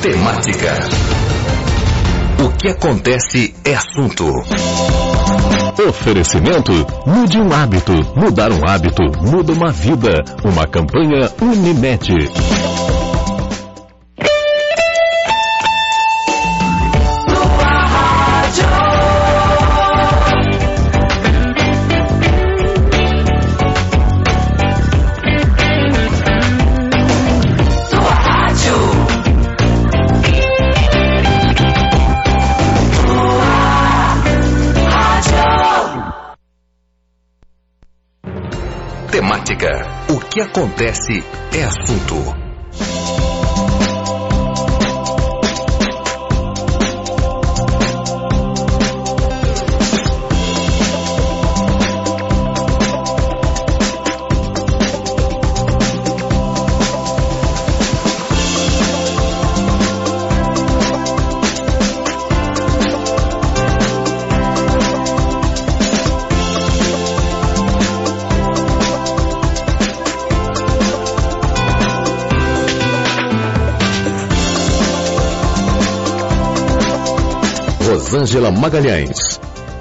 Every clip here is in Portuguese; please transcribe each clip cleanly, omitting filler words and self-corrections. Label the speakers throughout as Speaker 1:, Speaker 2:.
Speaker 1: Temática. O que acontece é assunto.
Speaker 2: Oferecimento: mude um hábito. Mudar um hábito muda uma vida. Uma campanha Unimed.
Speaker 1: Temática. O que acontece é assunto.
Speaker 2: Rosângela Magalhães.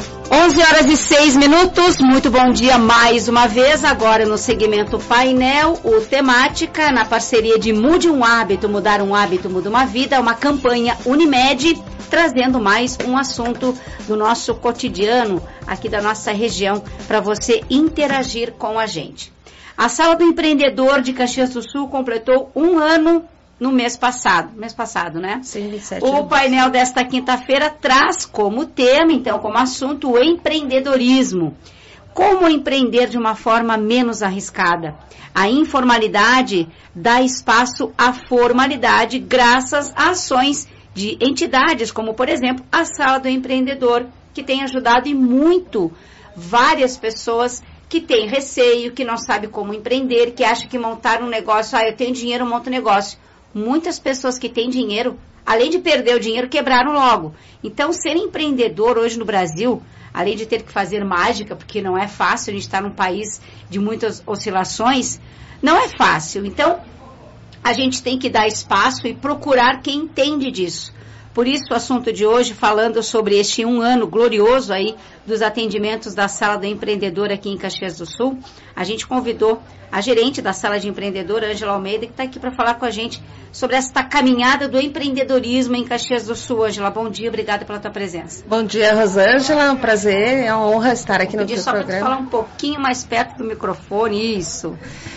Speaker 3: 11h06, muito bom dia mais uma vez, agora no segmento painel, o Temática, na parceria de Mude um Hábito, Mudar um Hábito, Muda uma Vida, uma campanha Unimed, trazendo mais um assunto do nosso cotidiano, aqui da nossa região, para você interagir com a gente. A Sala do Empreendedor de Caxias do Sul completou um ano no mês passado, né?
Speaker 4: Sim, 27
Speaker 3: o painel desta quinta-feira traz como tema, então, como assunto, o empreendedorismo. Como empreender de uma forma menos arriscada? A informalidade dá espaço à formalidade graças a ações de entidades, como, por exemplo, a Sala do Empreendedor, que tem ajudado e muito várias pessoas que têm receio, que não sabem como empreender, que acham que montar um negócio, eu tenho dinheiro, eu monto um negócio. Muitas pessoas que têm dinheiro, além de perder o dinheiro, quebraram logo. Então, ser empreendedor hoje no Brasil, além de ter que fazer mágica, porque não é fácil, a gente está num país de muitas oscilações, não é fácil. Então, a gente tem que dar espaço e procurar quem entende disso. Por isso, o assunto de hoje, falando sobre este um ano glorioso aí dos atendimentos da Sala do Empreendedor aqui em Caxias do Sul, a gente convidou a gerente da Sala de Empreendedor, Ângela Almeida, que está aqui para falar com a gente sobre esta caminhada do empreendedorismo em Caxias do Sul. Ângela, bom dia, obrigada pela tua presença.
Speaker 4: Bom dia, Rosângela, é um prazer, é uma honra estar aqui no teu programa.
Speaker 3: Só para falar um pouquinho mais perto do microfone, isso.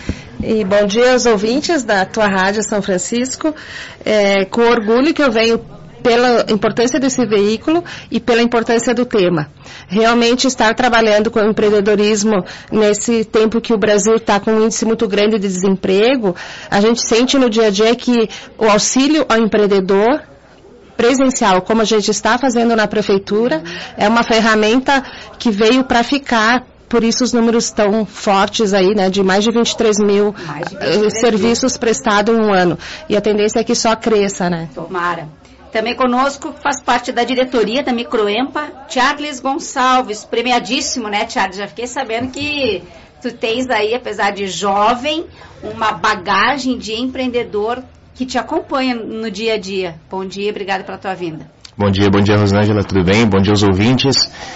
Speaker 4: E bom dia aos ouvintes da tua rádio São Francisco, com orgulho que eu venho pela importância desse veículo e pela importância do tema. Realmente estar trabalhando com o empreendedorismo nesse tempo que o Brasil está com um índice muito grande de desemprego, a gente sente no dia a dia que o auxílio ao empreendedor presencial, como a gente está fazendo na prefeitura, é uma ferramenta que veio para ficar. Por isso os números tão fortes aí, né, de mais de 23 mil serviços prestados em um ano. E a tendência é que só cresça, né?
Speaker 3: Tomara. Também conosco faz parte da diretoria da Microempa, Charles Gonçalves, premiadíssimo, né, Charles? Já fiquei sabendo que tu tens aí, apesar de jovem, uma bagagem de empreendedor que te acompanha no dia a dia. Bom dia, obrigada pela tua vinda.
Speaker 5: Bom dia, Rosângela, tudo bem? Bom dia aos ouvintes.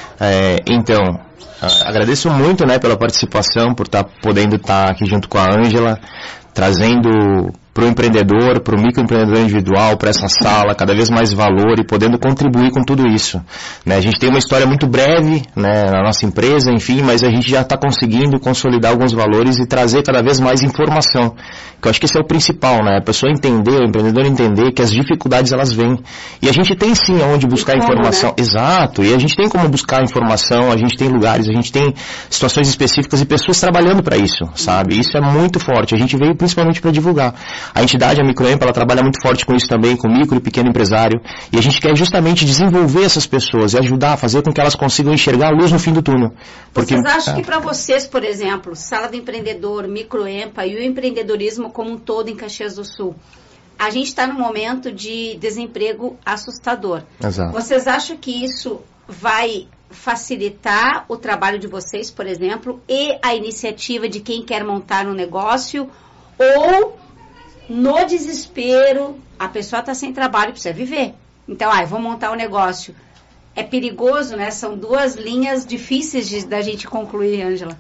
Speaker 5: Agradeço muito, né, pela participação, por podendo estar aqui junto com a Ângela, trazendo para o empreendedor, para o microempreendedor individual, para essa sala, cada vez mais valor e podendo contribuir com tudo isso. Né? A gente tem uma história muito breve, né, na nossa empresa, enfim, mas a gente já está conseguindo consolidar alguns valores e trazer cada vez mais informação. Que eu acho que esse é o principal, né? A pessoa entender, o empreendedor entender que as dificuldades elas vêm. E a gente tem sim aonde buscar informação. Né? Exato, e a gente tem como buscar informação, a gente tem lugares, a gente tem situações específicas e pessoas trabalhando para isso, sabe? Isso é muito forte. A gente veio principalmente para divulgar. A entidade, a Microempa, ela trabalha muito forte com isso também, com micro e pequeno empresário, e a gente quer justamente desenvolver essas pessoas e ajudar a fazer com que elas consigam enxergar a luz no fim do túnel. Porque,
Speaker 3: vocês acham que para vocês, por exemplo, Sala do Empreendedor, Microempa e o empreendedorismo como um todo em Caxias do Sul, a gente está num momento de desemprego assustador.
Speaker 5: Exato.
Speaker 3: Vocês acham que isso vai facilitar o trabalho de vocês, por exemplo, e a iniciativa de quem quer montar um negócio, ou no desespero, a pessoa está sem trabalho e precisa viver. Então, vou montar um negócio. É perigoso, né? São duas linhas difíceis da gente concluir, Ângela.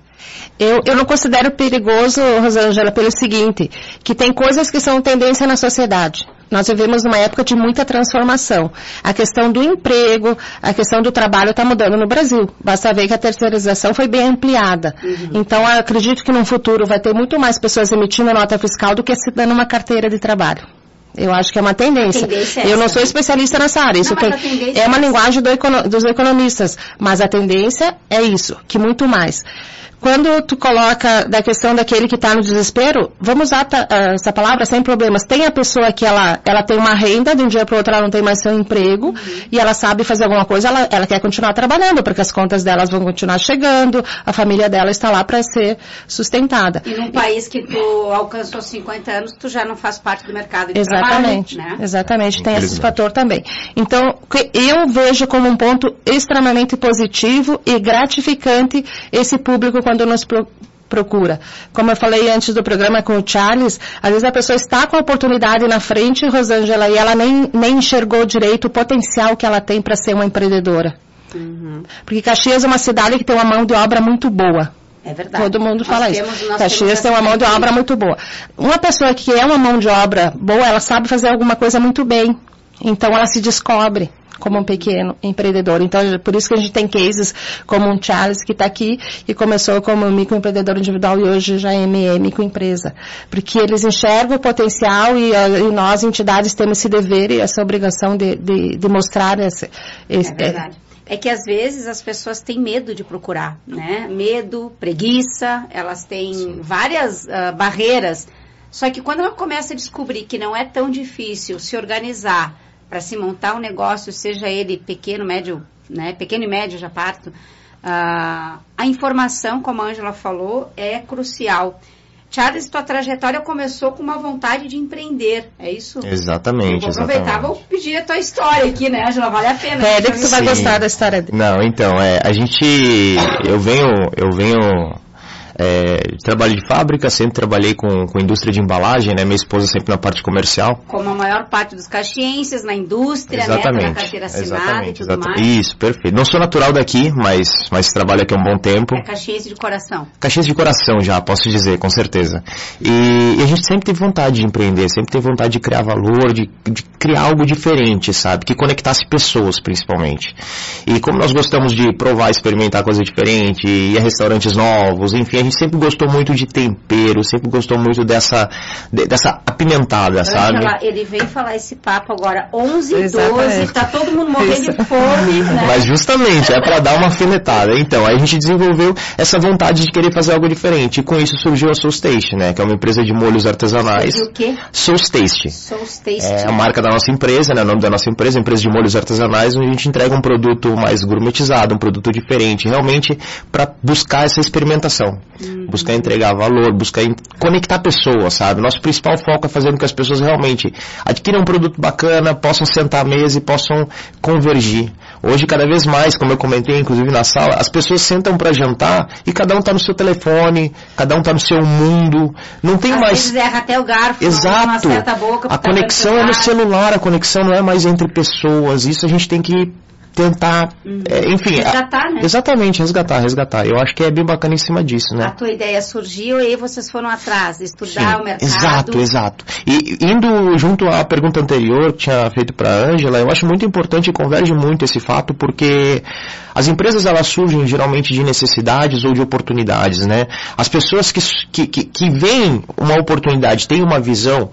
Speaker 4: Eu não considero perigoso, Rosângela, pelo seguinte, que tem coisas que são tendência na sociedade. Nós vivemos numa época de muita transformação. A questão do emprego, a questão do trabalho está mudando no Brasil. Basta ver que a terceirização foi bem ampliada. Então, eu acredito que no futuro vai ter muito mais pessoas emitindo nota fiscal do que se dando uma carteira de trabalho. Eu acho que é uma tendência. Eu não sou especialista nessa área. Isso é uma linguagem dos economistas. Mas a tendência é isso, que muito mais. Quando tu coloca da questão daquele que está no desespero, vamos usar essa palavra sem problemas. Tem a pessoa que ela tem uma renda, de um dia para o outro ela não tem mais seu emprego, e ela sabe fazer alguma coisa, ela quer continuar trabalhando, porque as contas delas vão continuar chegando, a família dela está lá para ser sustentada.
Speaker 3: E num país que tu alcançou 50 anos, tu já não faz parte do mercado de
Speaker 4: trabalho, né? Exatamente, tem esse fator também. Então, eu vejo como um ponto extremamente positivo e gratificante esse público quando nos procura. Como eu falei antes do programa com o Charles, às vezes a pessoa está com a oportunidade na frente, Rosângela, e ela nem enxergou direito o potencial que ela tem para ser uma empreendedora. Porque Caxias é uma cidade que tem uma mão de obra muito boa.
Speaker 3: É verdade.
Speaker 4: Todo mundo fala isso. Caxias tem uma mão de obra muito boa. Uma pessoa que é uma mão de obra boa, ela sabe fazer alguma coisa muito bem. Então ela se descobre como um pequeno empreendedor. Então, por isso que a gente tem cases como o Charles, que está aqui e começou como microempreendedor individual e hoje já é microempresa. Porque eles enxergam o potencial e nós, entidades, temos esse dever e essa obrigação de mostrar esse...
Speaker 3: É verdade. É que às vezes as pessoas têm medo de procurar, né? Medo, preguiça, elas têm várias barreiras. Só que quando ela começa a descobrir que não é tão difícil se organizar para se montar um negócio, seja ele pequeno, médio, né? Pequeno e médio, já parto, a informação, como a Ângela falou, é crucial. Charles, tua trajetória começou com uma vontade de empreender, é isso?
Speaker 5: Exatamente.
Speaker 3: Vou aproveitar, vou pedir a tua história aqui, né, Ângela? Vale a pena.
Speaker 4: Que tu vai gostar da história dele.
Speaker 5: Não, então, eu venho trabalho de fábrica, sempre trabalhei com indústria de embalagem, né? Minha esposa sempre na parte comercial.
Speaker 3: Como a maior parte dos caxienses, na indústria, né? Na carteira assinada e tudo mais.
Speaker 5: Isso, perfeito. Não sou natural daqui, mas trabalho aqui há um bom tempo.
Speaker 3: É caxiense de coração.
Speaker 5: Caxiense de coração já, posso dizer, com certeza. E a gente sempre teve vontade de empreender, sempre teve vontade de criar valor, de criar algo diferente, sabe? Que conectasse pessoas, principalmente. E como nós gostamos de provar, experimentar coisa diferente, ir a restaurantes novos, enfim, a gente sempre gostou muito de tempero, sempre gostou muito dessa apimentada, sabe?
Speaker 3: Ele veio falar esse papo agora, 11h12, tá todo mundo morrendo de fome, né?
Speaker 5: Mas justamente, é para dar uma afinetada. Então, aí a gente desenvolveu essa vontade de querer fazer algo diferente. E com isso surgiu a Soul's Taste, né? Que é uma empresa de molhos artesanais.
Speaker 3: E o quê?
Speaker 5: Soul's Taste.
Speaker 3: Soul's Taste.
Speaker 5: É a marca da nossa empresa, né? O nome da nossa empresa de molhos artesanais, onde a gente entrega um produto mais gourmetizado, um produto diferente, realmente para buscar essa experimentação. Buscar entregar valor, buscar conectar pessoas, sabe? Nosso principal foco é fazer com que as pessoas realmente adquiram um produto bacana, possam sentar à mesa e possam convergir. Hoje, cada vez mais, como eu comentei, inclusive na sala, as pessoas sentam para jantar e cada um está no seu telefone, cada um está no seu mundo. Não tem mais...
Speaker 3: Às vezes erra até o garfo,
Speaker 5: exato.
Speaker 3: Não acerta a boca.
Speaker 5: A conexão é no celular, a conexão não é mais entre pessoas. Isso a gente tem que tentar, enfim...
Speaker 3: Resgatar, né?
Speaker 5: Exatamente, resgatar. Eu acho que é bem bacana em cima disso, né?
Speaker 3: A tua ideia surgiu e aí vocês foram atrás, estudar o mercado.
Speaker 5: Exato. E indo junto à pergunta anterior que tinha feito para a Ângela, eu acho muito importante e converge muito esse fato, porque as empresas, elas surgem geralmente de necessidades ou de oportunidades, né? As pessoas que veem uma oportunidade, têm uma visão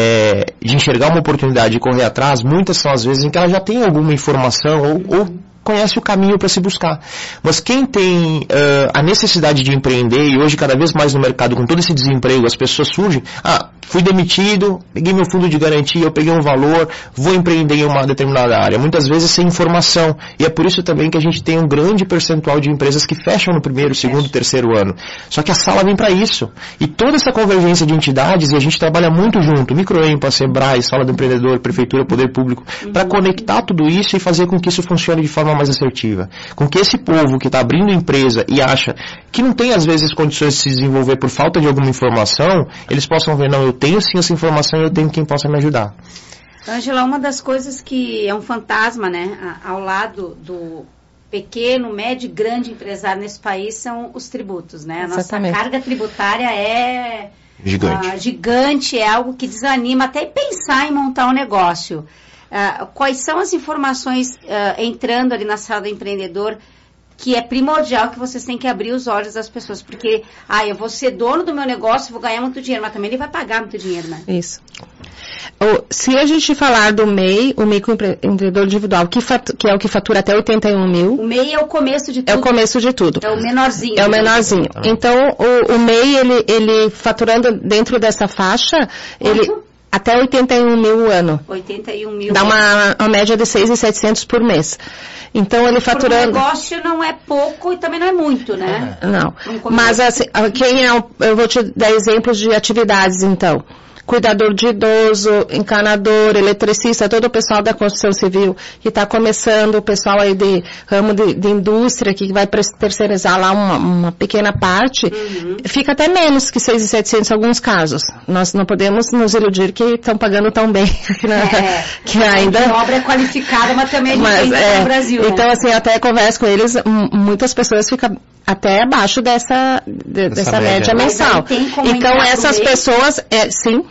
Speaker 5: de enxergar uma oportunidade e correr atrás, muitas são as vezes em que ela já tem alguma informação ou conhece o caminho para se buscar. Mas quem tem a necessidade de empreender, e hoje cada vez mais no mercado, com todo esse desemprego, as pessoas surgem, fui demitido, peguei meu fundo de garantia, eu peguei um valor, vou empreender em uma determinada área. Muitas vezes sem informação. E é por isso também que a gente tem um grande percentual de empresas que fecham no primeiro, segundo, terceiro ano. Só que a sala vem para isso. E toda essa convergência de entidades, e a gente trabalha muito junto, Microempa, Sebrae, Sala do Empreendedor, Prefeitura, Poder Público, para conectar tudo isso e fazer com que isso funcione de forma mais assertiva. Com que esse povo que está abrindo empresa e acha que não tem às vezes condições de se desenvolver por falta de alguma informação, eles possam ver, não, eu tenho sim essa informação e eu tenho quem possa me ajudar.
Speaker 3: Ângela, uma das coisas que é um fantasma, né, ao lado do pequeno, médio e grande empresário nesse país são os tributos, né? A nossa carga tributária é gigante, é algo que desanima até pensar em montar um negócio. Quais são as informações entrando ali na sala do empreendedor que é primordial que vocês têm que abrir os olhos das pessoas? Porque, eu vou ser dono do meu negócio, vou ganhar muito dinheiro, mas também ele vai pagar muito dinheiro, né?
Speaker 4: Isso. Se a gente falar do MEI, o microempreendedor individual, que é o que fatura até 81 mil...
Speaker 3: O MEI é o começo de tudo.
Speaker 4: É o começo de tudo.
Speaker 3: É o menorzinho.
Speaker 4: É o menorzinho. Então, o MEI, ele faturando dentro dessa faixa, ele... Até 81 mil o ano.
Speaker 3: 81 mil.
Speaker 4: Dá uma média de 6.700 por mês. Então, ele faturando...
Speaker 3: O negócio não é pouco e também não é muito, né?
Speaker 4: Não. Mas, assim, eu vou te dar exemplos de atividades, então. Cuidador de idoso, encanador, eletricista, todo o pessoal da construção civil que está começando, o pessoal aí de ramo de indústria que vai terceirizar lá uma pequena parte, fica até menos que 6.700 em alguns casos. Nós não podemos nos iludir que estão pagando tão bem. Que ainda...
Speaker 3: A obra é qualificada, mas também no Brasil.
Speaker 4: Então, né? Assim, até converso com eles, muitas pessoas ficam até abaixo dessa média mensal. Então, essas pessoas, sim...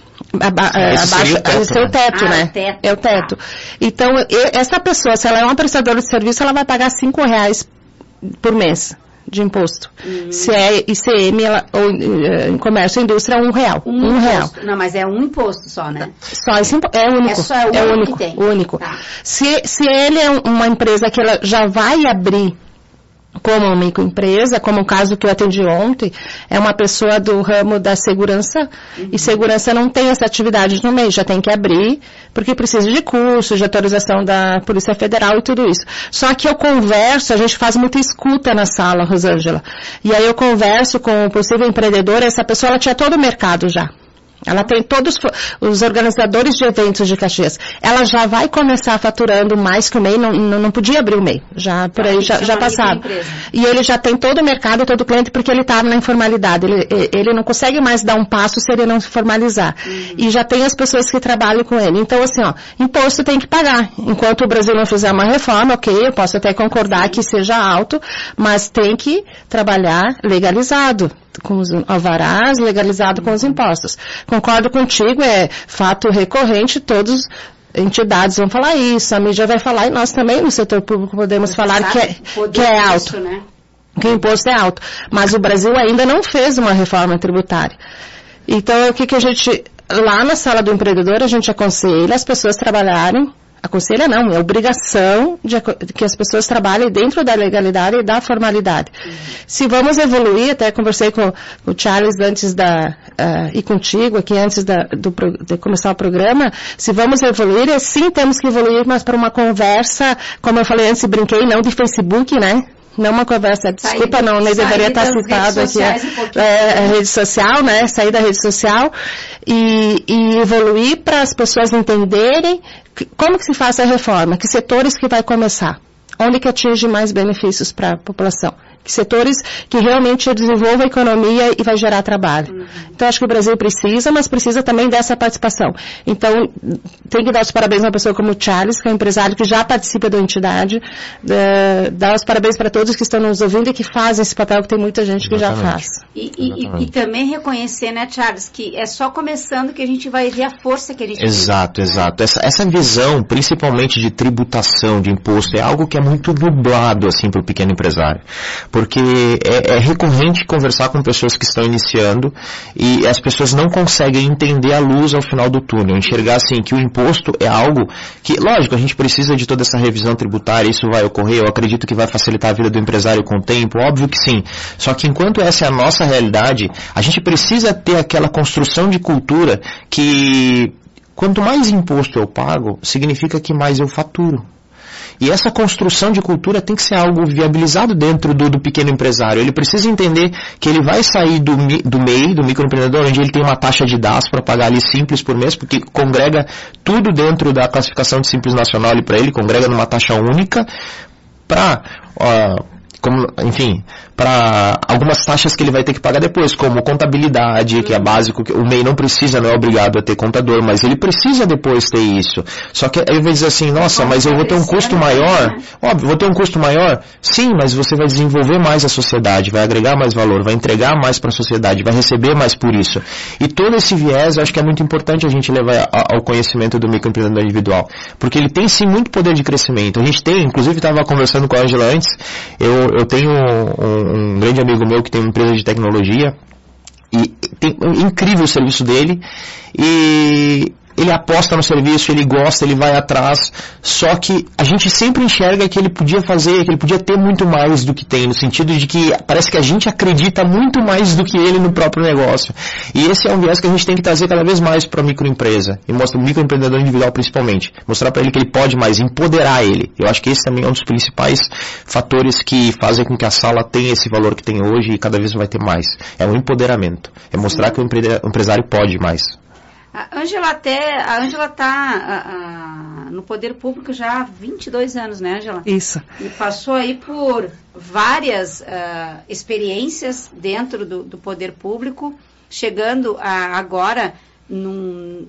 Speaker 4: Esse é o teto, né? É o teto. Então, essa pessoa, se ela é uma prestadora de serviço, ela vai pagar R$5 por mês de imposto. Se é ICM ou em comércio e indústria, é R$1. R$1.
Speaker 3: Não, mas é um imposto só, né?
Speaker 4: Só esse imposto. É único.
Speaker 3: É o único que tem.
Speaker 4: Único.
Speaker 3: Tá.
Speaker 4: Se ele é uma empresa que ela já vai abrir como uma microempresa, como o caso que eu atendi ontem, é uma pessoa do ramo da segurança, e segurança não tem essa atividade no mês, já tem que abrir, porque precisa de curso, de autorização da Polícia Federal e tudo isso. Só que eu converso, a gente faz muita escuta na sala, Rosângela, e aí eu converso com o possível empreendedor, essa pessoa ela tinha todo o mercado já. Ela tem todos os organizadores de eventos de Caxias. Ela já vai começar faturando mais que o MEI, não podia abrir o MEI. Já por aí já passava. E ele já tem todo o mercado, todo o cliente, porque ele estava na informalidade. Ele não consegue mais dar um passo se ele não se formalizar. E já tem as pessoas que trabalham com ele. Então, assim, imposto tem que pagar. Enquanto o Brasil não fizer uma reforma, ok, eu posso até concordar que seja alto, mas tem que trabalhar legalizado, com os alvarás, legalizado com os impostos. Concordo contigo, é fato recorrente, todas entidades vão falar isso, a mídia vai falar, e nós também no setor público podemos falar que é alto. Isso, né? Que o imposto é alto. Mas o Brasil ainda não fez uma reforma tributária. Então, o que a gente, lá na sala do empreendedor, a gente aconselha as pessoas trabalharem. Aconselha não, é obrigação de que as pessoas trabalhem dentro da legalidade e da formalidade. Se vamos evoluir, até conversei com o Charles antes e contigo aqui antes de começar o programa, se vamos evoluir, sim temos que evoluir, mas para uma conversa, como eu falei antes, brinquei, não de Facebook, né? Não uma conversa, desculpa, não deveria estar citado aqui a rede social, né? Sair da rede social e evoluir para as pessoas entenderem como que se faz a reforma, que setores que vai começar, onde que atinge mais benefícios para a população, que setores que realmente desenvolvam a economia e vai gerar trabalho. Então, acho que o Brasil precisa, mas precisa também dessa participação. Então, tem que dar os parabéns a uma pessoa como o Charles, que é um empresário que já participa da entidade, dar os parabéns para todos que estão nos ouvindo e que fazem esse papel, que tem muita gente que já faz.
Speaker 3: E também reconhecer, né, Charles, que é só começando que a gente vai ver a força que a gente tem.
Speaker 5: Exato. Essa visão, principalmente de tributação, de imposto, é algo que é muito dublado, assim, para o pequeno empresário. Porque é recorrente conversar com pessoas que estão iniciando e as pessoas não conseguem entender a luz ao final do túnel, enxergar assim que o imposto é algo que, lógico, a gente precisa de toda essa revisão tributária, isso vai ocorrer, eu acredito que vai facilitar a vida do empresário com o tempo, óbvio que sim, só que enquanto essa é a nossa realidade, a gente precisa ter aquela construção de cultura que quanto mais imposto eu pago, significa que mais eu faturo. E essa construção de cultura tem que ser algo viabilizado dentro do pequeno empresário. Ele precisa entender que ele vai sair do MEI, do microempreendedor, onde ele tem uma taxa de DAS para pagar ali simples por mês, porque congrega tudo dentro da classificação de Simples Nacional ali para ele, congrega numa taxa única, para enfim, para algumas taxas que ele vai ter que pagar depois, como contabilidade, que é básico, que o MEI não precisa, não é obrigado a ter contador, mas ele precisa depois ter isso. Só que aí vai dizer assim, nossa, mas eu vou ter um custo maior. Óbvio, vou ter um custo maior? Sim, mas você vai desenvolver mais a sociedade, vai agregar mais valor, vai entregar mais para a sociedade, vai receber mais por isso. E todo esse viés, eu acho que é muito importante a gente levar ao conhecimento do microempreendedor individual, porque ele tem sim muito poder de crescimento. A gente tem, inclusive estava conversando com a Ângela antes, eu tenho um grande amigo meu que tem uma empresa de tecnologia e tem incrível o serviço dele e ele aposta no serviço, ele gosta, ele vai atrás, só que a gente sempre enxerga que ele podia fazer, que ele podia ter muito mais do que tem, no sentido de que parece que a gente acredita muito mais do que ele no próprio negócio. E esse é um viés que a gente tem que trazer cada vez mais para a microempresa, e mostra o microempreendedor individual principalmente, mostrar para ele que ele pode mais, empoderar ele. Eu acho que esse também é um dos principais fatores que fazem com que a sala tenha esse valor que tem hoje e cada vez vai ter mais. É o empoderamento, é mostrar que o empresário pode mais.
Speaker 3: A Ângela está no poder público já há 22 anos, né, Ângela?
Speaker 4: Isso.
Speaker 3: E passou aí por várias experiências dentro do poder público, chegando agora num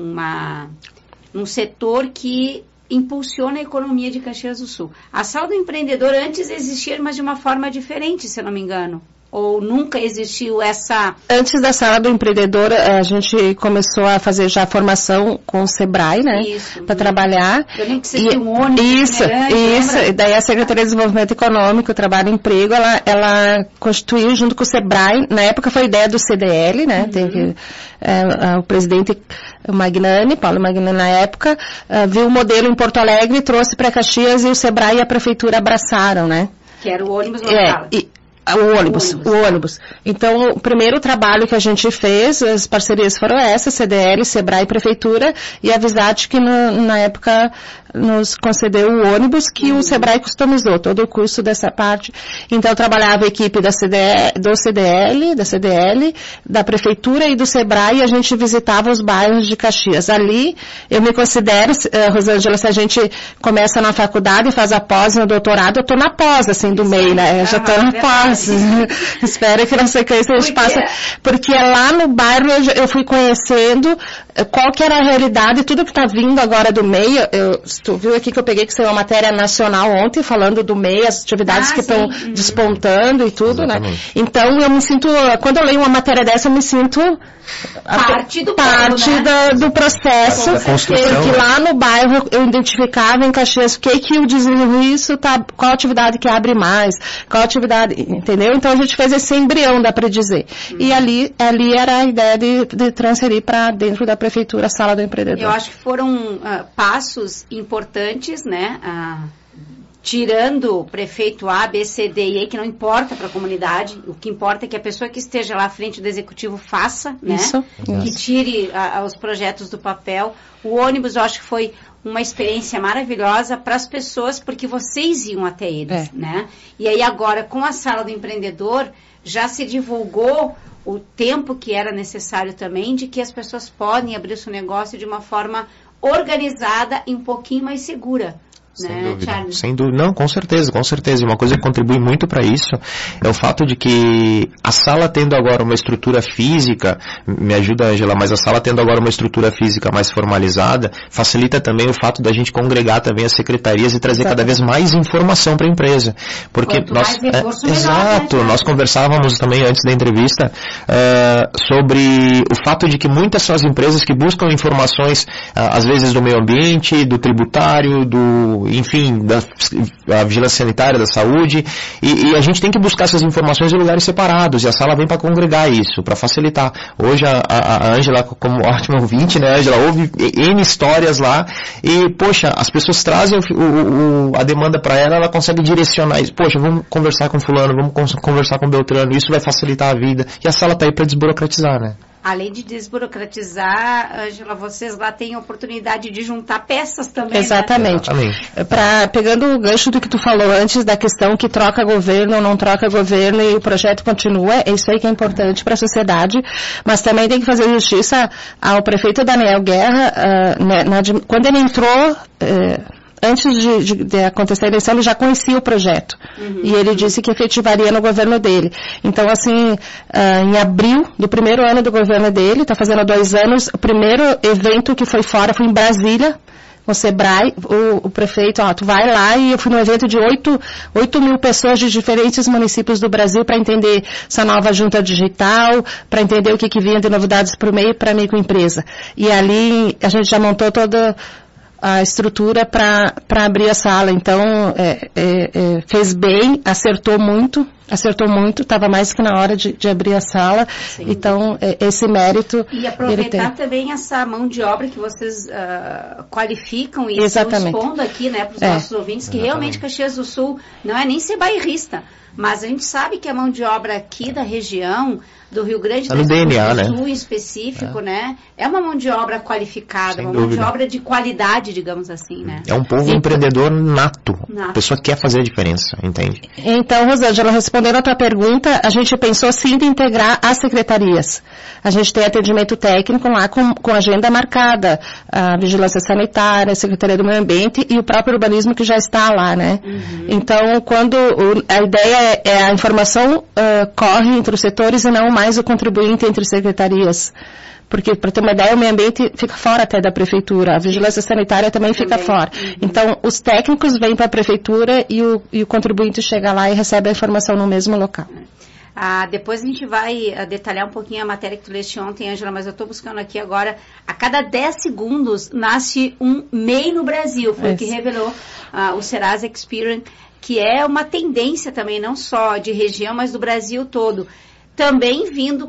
Speaker 3: setor que impulsiona a economia de Caxias do Sul. A Sala do Empreendedor antes existia, mas de uma forma diferente, se eu não me engano. Ou nunca existiu essa...
Speaker 4: Antes da Sala do Empreendedor, a gente começou a fazer já a formação com o Sebrae, né? Isso. Para trabalhar.
Speaker 3: Eu lembro que você tinha um ônibus.
Speaker 4: Isso. E daí a Secretaria de Desenvolvimento Econômico, Trabalho e Emprego, ela constituiu junto com o Sebrae, na época foi ideia do CDL, né? Teve o presidente Magnani, Paulo Magnani na época, viu o modelo em Porto Alegre, trouxe para Caxias e o Sebrae e a Prefeitura abraçaram, né?
Speaker 3: Que era o ônibus local.
Speaker 4: O ônibus. Então, o primeiro trabalho que a gente fez, as parcerias foram essas, CDL, Sebrae e Prefeitura, e a Visat que na época nos concedeu o ônibus que o Sebrae customizou, todo o custo dessa parte. Então, trabalhava a equipe da CDL, da Prefeitura e do Sebrae, e a gente visitava os bairros de Caxias. Ali, eu me considero, Rosângela, se a gente começa na faculdade, faz a pós, no doutorado, eu tô na pós, assim, do MEI, né? Eu já tô na pós. Espero que na sequência a gente passe. Porque lá no bairro eu fui conhecendo qual que era a realidade, tudo que está vindo agora do MEI. Tu viu aqui que eu peguei que saiu uma matéria nacional ontem falando do MEI, as atividades que estão despontando e tudo, exatamente, né? Então eu me sinto, quando eu leio uma matéria dessa, eu me sinto parte do processo, porque lá no bairro eu identificava em Caxias o que eu desenvolvo isso, qual atividade que abre mais, qual atividade, entendeu? Então a gente fez esse embrião, dá para dizer. E ali era a ideia de transferir para dentro da Prefeitura a Sala do Empreendedor.
Speaker 3: Eu acho que foram passos importantes, né? Tirando o prefeito A, B, C, D e E, que não importa para a comunidade, o que importa é que a pessoa que esteja lá à frente do executivo faça, né? Isso. Que tire os projetos do papel. O ônibus, eu acho que foi uma experiência maravilhosa para as pessoas, porque vocês iam até eles, né? E aí agora, com a Sala do Empreendedor, já se divulgou o tempo que era necessário também, de que as pessoas podem abrir o seu negócio de uma forma organizada e um pouquinho mais segura.
Speaker 5: Sem dúvida, Charles? Sem dúvida. Não, com certeza. E uma coisa que contribui muito para isso é o fato de que a sala tendo agora uma estrutura física, me ajuda, Ângela, mas a sala tendo agora uma estrutura física mais formalizada, facilita também o fato da gente congregar também as secretarias e trazer cada vez mais informação para a empresa. Porque nós conversávamos também antes da entrevista sobre o fato de que muitas são as empresas que buscam informações, às vezes do meio ambiente, do tributário, enfim, da vigilância sanitária, da saúde, e a gente tem que buscar essas informações em lugares separados, e a sala vem para congregar isso, para facilitar. Hoje a Ângela, como ótima ouvinte, né, Ângela, ouve N histórias lá, e, poxa, as pessoas trazem a demanda para ela consegue direcionar isso. Poxa, vamos conversar com fulano, vamos conversar com Beltrano, isso vai facilitar a vida, e a sala está aí para desburocratizar, né?
Speaker 3: Além de desburocratizar, Ângela, vocês lá têm a oportunidade de juntar peças também,
Speaker 4: Exatamente. Né? Pegando o gancho do que tu falou antes, da questão que troca governo ou não troca governo e o projeto continua, é isso aí que é importante para a sociedade, mas também tem que fazer justiça ao prefeito Daniel Guerra, quando ele entrou... antes de acontecer a eleição, ele já conhecia o projeto. E ele disse que efetivaria no governo dele. Então, assim, em abril do primeiro ano do governo dele, está fazendo 2 anos, o primeiro evento que foi fora foi em Brasília, o Sebrae, o prefeito, tu vai lá, e eu fui num evento de 8 mil pessoas de diferentes municípios do Brasil para entender essa nova junta digital, para entender o que vinha de novidades para o meio e para a microempresa. E ali a gente já montou toda a estrutura para abrir a sala. Então, fez bem, acertou muito, estava mais que na hora de abrir a sala. Sim. Então, esse mérito...
Speaker 3: E aproveitar também essa mão de obra que vocês qualificam e estão expondo aqui, né, para os nossos ouvintes, que realmente Caxias do Sul não é nem ser bairrista, mas a gente sabe que a mão de obra aqui da região, do Rio Grande do Sul em específico, né? É uma mão de obra qualificada, uma mão de obra de qualidade, digamos assim, né?
Speaker 5: É um povo empreendedor nato. A pessoa quer fazer a diferença, entende?
Speaker 4: Então, Rosângela, respondendo a tua pergunta, a gente pensou sim de integrar as secretarias. A gente tem atendimento técnico lá com agenda marcada, a vigilância sanitária, a Secretaria do Meio Ambiente e o próprio urbanismo que já está lá, né? Então, quando a ideia é a informação corre entre os setores e não mais o contribuinte entre secretarias. Porque, para ter uma ideia, o meio ambiente fica fora até da prefeitura, a vigilância sanitária também fica fora. Então, os técnicos vêm para a prefeitura e o contribuinte chega lá e recebe a informação no mesmo local.
Speaker 3: Depois a gente vai detalhar um pouquinho a matéria que tu leste ontem, Ângela, mas eu estou buscando aqui agora. A cada 10 segundos nasce um MEI no Brasil, foi o que revelou o Serasa Experian, que é uma tendência também, não só de região, mas do Brasil todo. Também vindo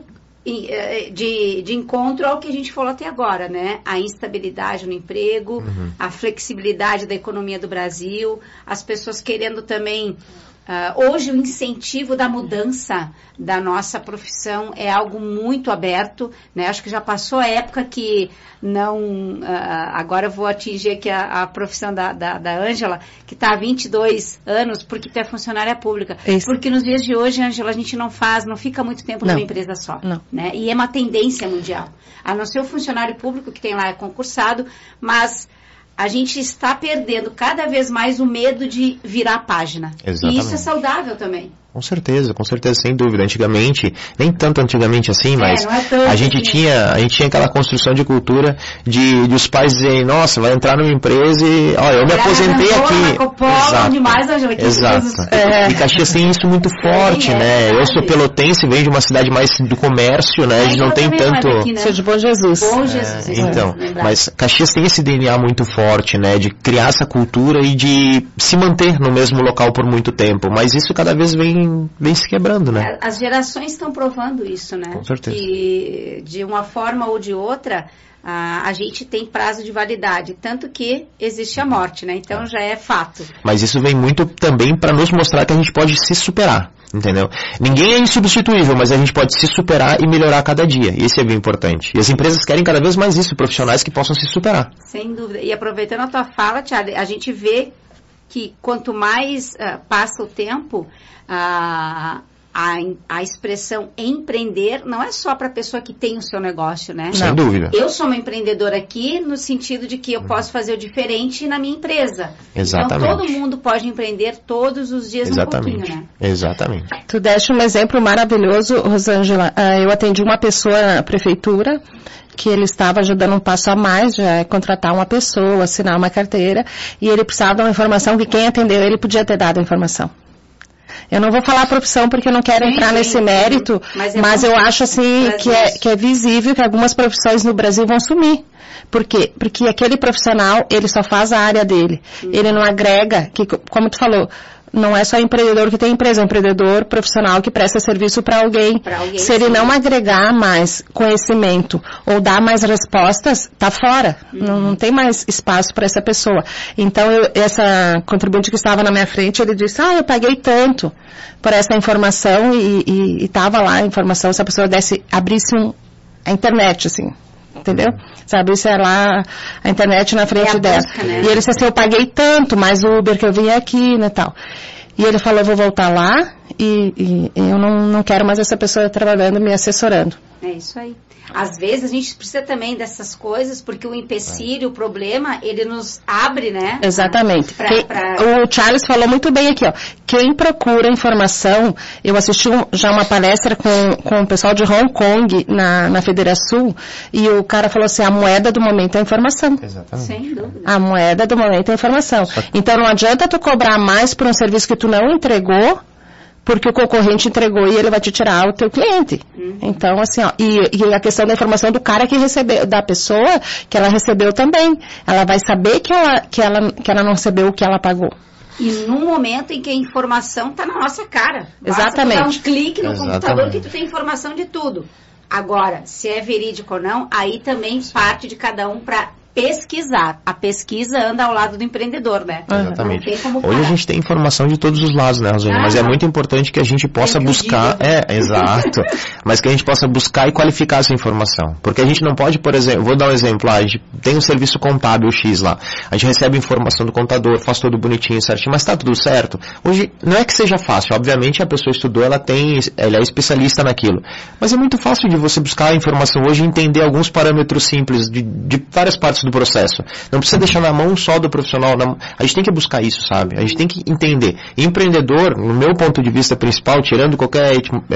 Speaker 3: de encontro ao que a gente falou até agora, né? A instabilidade no emprego, a flexibilidade da economia do Brasil, as pessoas querendo também... hoje o incentivo da mudança da nossa profissão é algo muito aberto, né? Acho que já passou a época que não... agora eu vou atingir aqui a profissão da Ângela, que está há 22 anos, porque tu é funcionária pública. Isso. Porque nos dias de hoje, Ângela, a gente não fica muito tempo numa empresa só. Né? E é uma tendência mundial. A não ser o funcionário público, que tem lá, é concursado, mas... a gente está perdendo cada vez mais o medo de virar a página.
Speaker 5: Exatamente.
Speaker 3: E isso é saudável também.
Speaker 5: Com certeza, sem dúvida. Antigamente, nem tanto antigamente assim, mas a gente tinha aquela construção de cultura de os pais dizerem, nossa, vai entrar numa empresa e, olha, eu me aposentei aqui.
Speaker 3: Demais, Angela,
Speaker 5: exato. E Caxias tem isso muito forte, né? Eu sou pelotense, venho de uma cidade mais do comércio, né? A gente não tem tanto...
Speaker 4: Sou de Bom Jesus.
Speaker 3: Bom Jesus.
Speaker 5: Então, mas Caxias tem esse DNA muito forte, né? De criar essa cultura e de se manter no mesmo local por muito tempo. Mas isso cada vez vem se quebrando, né?
Speaker 3: As gerações estão provando isso, né?
Speaker 5: Com certeza.
Speaker 3: Que de uma forma ou de outra, a gente tem prazo de validade, tanto que existe a morte, né? Então já é fato.
Speaker 5: Mas isso vem muito também para nos mostrar que a gente pode se superar, entendeu? Ninguém é insubstituível, mas a gente pode se superar e melhorar a cada dia. Isso é bem importante. E as empresas querem cada vez mais isso, profissionais que possam se superar.
Speaker 3: Sem dúvida. E aproveitando a tua fala, Thiago, a gente vê que quanto mais passa o tempo, a expressão empreender não é só para a pessoa que tem o seu negócio, né?
Speaker 5: Sem dúvida.
Speaker 3: Eu sou uma empreendedora aqui no sentido de que eu posso fazer o diferente na minha empresa.
Speaker 5: Exatamente.
Speaker 3: Então todo mundo pode empreender todos os dias um pouquinho, né?
Speaker 5: Exatamente.
Speaker 4: Tu deste um exemplo maravilhoso, Rosângela. Eu atendi uma pessoa na prefeitura que ele estava ajudando um passo a mais, já é contratar uma pessoa, assinar uma carteira, e ele precisava de uma informação que quem atendeu ele podia ter dado a informação. Eu não vou falar a profissão porque eu não quero entrar nesse mérito, mas eu acho assim que é visível que algumas profissões no Brasil vão sumir. Por quê? Porque aquele profissional, ele só faz a área dele. Ele não agrega, que, como tu falou, não é só empreendedor que tem empresa, é um empreendedor profissional que presta serviço para alguém. Se ele não agregar mais conhecimento ou dar mais respostas, tá fora. Não tem mais espaço para essa pessoa. Então, essa contribuinte que estava na minha frente, ele disse, eu paguei tanto por essa informação e estava lá a informação, se a pessoa abrisse a internet, assim. Entendeu? Sabe, isso é lá a internet na frente dela. Busca, né? E ele disse assim, eu paguei tanto, mas o Uber que eu vim aqui, né, tal. E ele falou, eu vou voltar lá e eu não quero mais essa pessoa trabalhando, me assessorando.
Speaker 3: É isso aí. Às vezes a gente precisa também dessas coisas, porque o empecilho, o problema, ele nos abre, né?
Speaker 4: Exatamente. O Charles falou muito bem aqui, ó. Quem procura informação, eu assisti já uma palestra com o pessoal de Hong Kong na Federação, e o cara falou assim, a moeda do momento é a informação.
Speaker 5: Exatamente.
Speaker 3: Sem dúvida.
Speaker 4: A moeda do momento é a informação. Então não adianta tu cobrar mais por um serviço que tu não entregou, porque o concorrente entregou e ele vai te tirar o teu cliente. Então, assim, ó, e a questão da informação do cara que recebeu, da pessoa que ela recebeu também. Ela vai saber que ela não recebeu o que ela pagou.
Speaker 3: E num momento em que a informação está na nossa cara.
Speaker 4: Exatamente.
Speaker 3: Basta tu dar um clique no computador que tu tem informação de tudo. Agora, se é verídico ou não, aí também parte de cada um para pesquisar. A pesquisa anda ao lado do empreendedor, né?
Speaker 5: Exatamente.
Speaker 3: Não tem como
Speaker 5: Hoje a
Speaker 3: parar.
Speaker 5: gente tem informação de todos os lados, né, Rosane? Mas é muito importante que a gente possa buscar... exato. Mas que a gente possa buscar e qualificar essa informação. Porque a gente não pode, por exemplo... Vou dar um exemplo. A gente tem um serviço contábil X lá. A gente recebe informação do contador, faz tudo bonitinho, certinho, mas tá tudo certo. Hoje, não é que seja fácil. Obviamente, a pessoa estudou, ela é especialista naquilo. Mas é muito fácil de você buscar a informação hoje e entender alguns parâmetros simples de várias partes do processo. Não precisa deixar na mão só do profissional. A gente tem que buscar isso, sabe? A gente tem que entender. Empreendedor, no meu ponto de vista principal, tirando qualquer,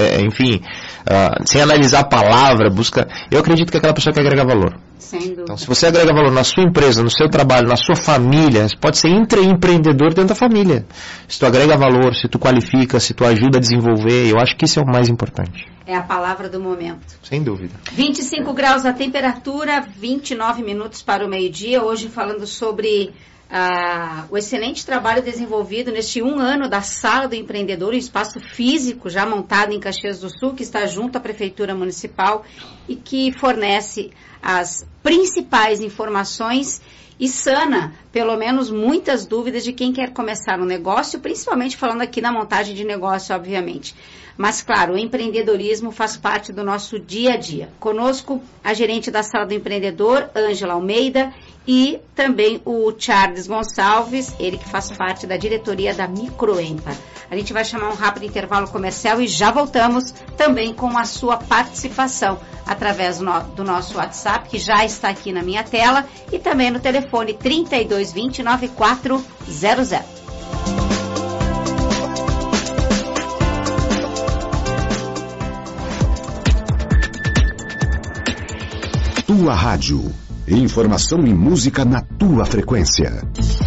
Speaker 5: sem analisar a palavra, eu acredito que é aquela pessoa que agrega valor.
Speaker 3: Sem dúvida.
Speaker 5: Então, se você agrega valor na sua empresa, no seu trabalho, na sua família, você pode ser intraempreendedor dentro da família. Se tu agrega valor, se tu qualifica, se tu ajuda a desenvolver, eu acho que isso é o mais importante.
Speaker 3: É a palavra do momento.
Speaker 5: Sem dúvida.
Speaker 3: 25 graus a temperatura, 29 minutos para o meio-dia. Hoje falando sobre o excelente trabalho desenvolvido neste 1 ano da Sala do Empreendedor, um espaço físico já montado em Caxias do Sul, que está junto à Prefeitura Municipal e que fornece as principais informações e sana, pelo menos, muitas dúvidas de quem quer começar um negócio, principalmente falando aqui na montagem de negócio, obviamente. Mas, claro, o empreendedorismo faz parte do nosso dia a dia. Conosco, a gerente da Sala do Empreendedor, Ângela Almeida, e também o Charles Gonçalves, ele que faz parte da diretoria da Microempa. A gente vai chamar um rápido intervalo comercial e já voltamos também com a sua participação através do nosso WhatsApp, que já está aqui na minha tela, e também no telefone 3220-9400.
Speaker 6: Tua Rádio. Informação e música na tua frequência.